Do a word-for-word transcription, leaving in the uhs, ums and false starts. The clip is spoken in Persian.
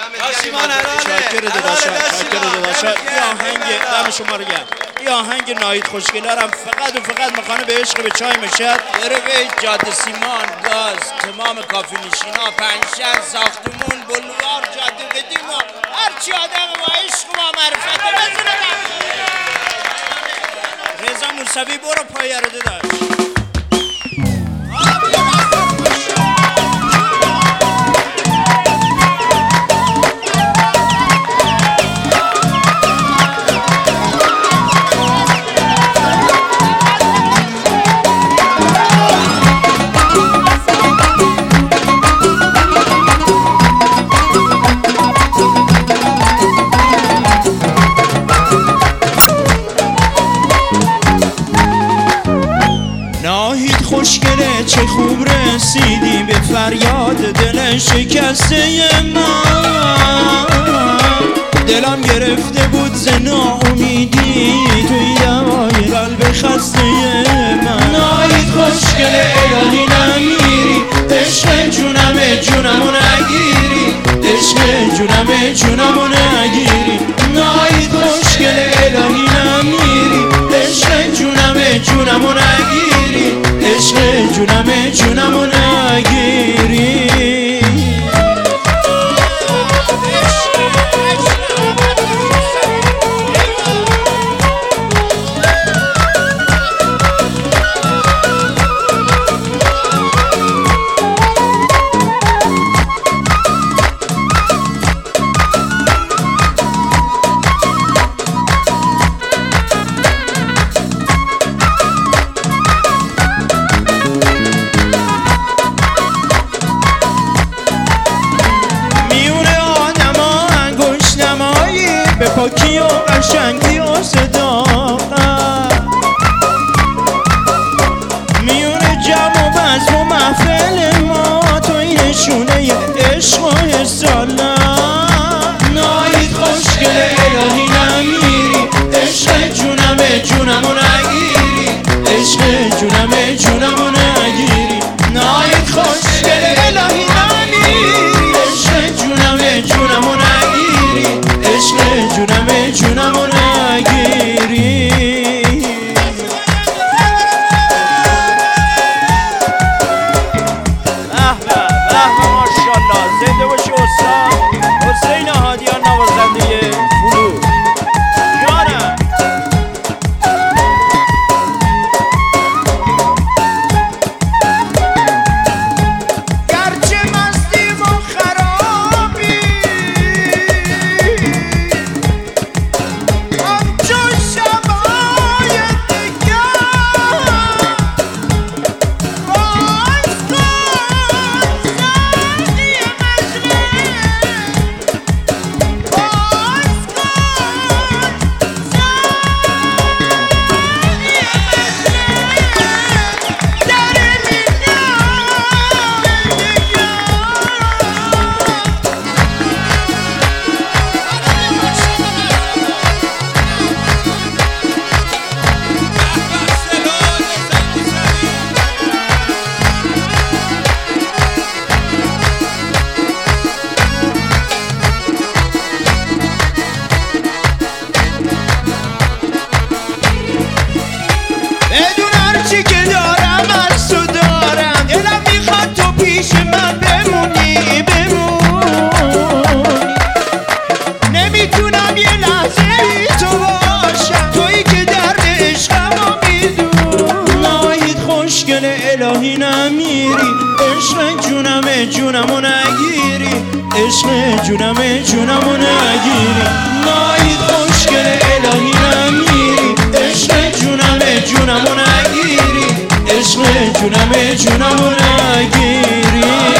سیمان حلاله شاکر داداشم شاکر داداشم یه آهنگ دم شما رو گرد یه آهنگ ناهید خوشگلارم فقط و فقط مخانه به عشق به چای مشد بروی جاده سیمان گاز تمام کافی نشینا پنجشهر ساختمون بلوار جاده قدیم و هرچی آدم با عشق و معرفت بزنه رضا موسوی برو پایه رو داداش خوشگله چه خوب رسیدی به فریاد دل شکسته من دلم گرفته بود ز ناامیدی توی دوای قلب خسته من ناهید خوشگله الهی نمیری عشق جونم جونمو نگیری عشق جونم جونمو نگیری ناهید خوشگله الهی نمیری عشق جونم جونمو نگیری عشق جونم جونمو نگیری پاکی و قشنگی و صداقت میونه جمع و بزم و محفل ما توی نشونه عشق و حسالت ناهید خوشگله الهی نمیری عشق جونم جونمو نگیری عشق جونم جونمو نگیری ناهید خوشگله الهی نمیری عشق جونم جونمو نگیری عشق جونم جونمو نگیری به به به ماشاءالله زنده باشی استاد حسین هادیان نوازنده بلوز جانم گرچه مستیم و خرابی الهی نمیری عشق جونم جونمو نگیری عشق جونم جونمو نگیری ناهید خوشگله الهی نمیری عشق جونم جونمو نگیری عشق جونم جونمو نگیری